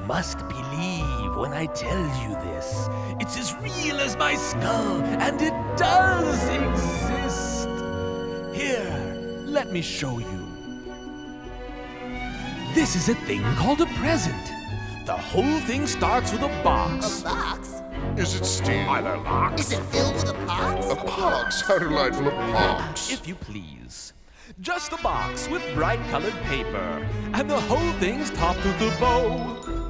must believe when I tell you this. It's as real as my skull, and it does exist. Here, let me show you. This is a thing called a present. The whole thing starts with a box. A box? Is it steel? Are there locks? Is it filled with a pox? A pox? How delightful, a pox. If you please. Just a box with bright-colored paper, and the whole thing's topped with a bow.